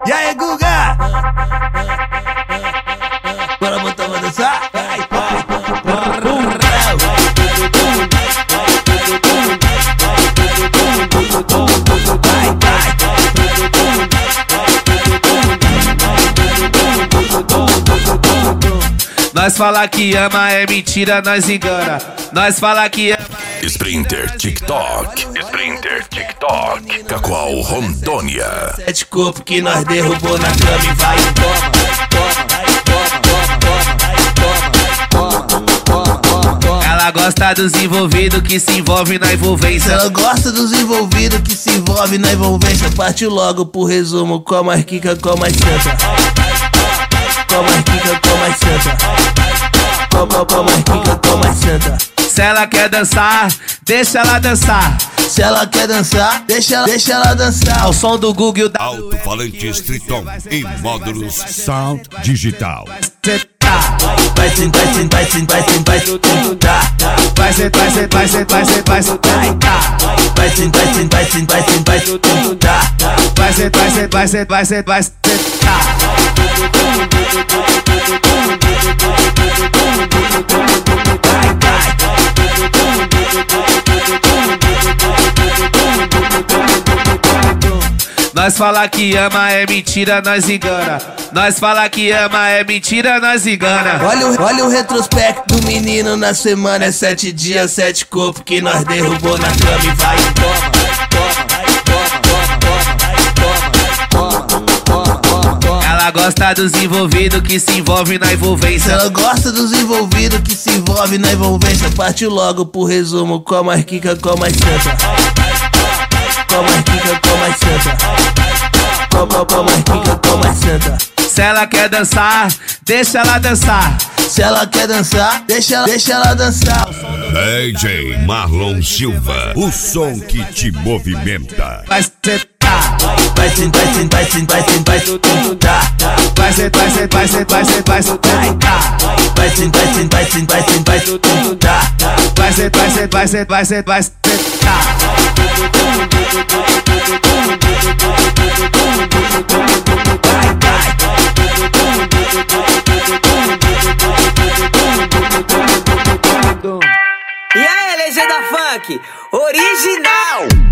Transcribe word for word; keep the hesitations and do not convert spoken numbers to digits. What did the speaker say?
E aí, Guga? Bora botar pra dançar? Vai, vai. Nós fala que ama é mentira, nós engana. Nós fala que ama é... Sprinter TikTok, Sprinter TikTok, Cacoal Rondônia. Sete corpos que nós derrubou na cama e vai e toma. Ela gosta dos envolvidos que se envolve na envolvência. Ela gosta dos envolvidos que se envolve na envolvência. Partiu logo pro resumo, com mais quica, com mais senta. Com mais quica, com mais senta. Com, com, com mais quica, com mais senta. Se ela quer dançar, deixa ela dançar. Se ela quer dançar, deixa, deixa ela dançar. Ao som do Google da Alto-falante Triton em módulos Sound Digital. Vai sentar, vai sentar, vai sentar, vai sentar. Vai sentar, vai sentar, vai sentar, vai sentar, vai sentar. Vai sentar, vai sentar, vai sentar, vai sentar. Vai sentar, vai sentar, vai sentar, vai sentar, vai sentar. Nós fala que ama é mentira, nós engana. Nós fala que ama é mentira, nós engana. Olha o, olha o retrospecto do menino na semana. É sete dias, sete corpos que nós derrubou na cama e vai e toma. Ela gosta dos envolvidos que se envolve na envolvência. Ela gosta dos envolvidos que se envolve na envolvência. Partiu logo pro resumo, com mais quica, com mais senta. Com mais quica, com mais senta. Com, com, com mais quica, com mais senta. Se ela quer dançar, deixa ela dançar. Se ela quer dançar, deixa, deixa ela dançar. D J Marlon Silva, o som que te movimenta. Vai sentar, vai sentar, vai sentar, vai sentar, vai sentar. Vai sentar, vai sentar, vai sentar, vai sentar, vai sentar. Vai sentar, vai sentar, vai sentar, vai sentar, vai sentar. Vai sentar, vai sentar, vai sentar, vai sentar, vai sentar. E aí, legenda funk original.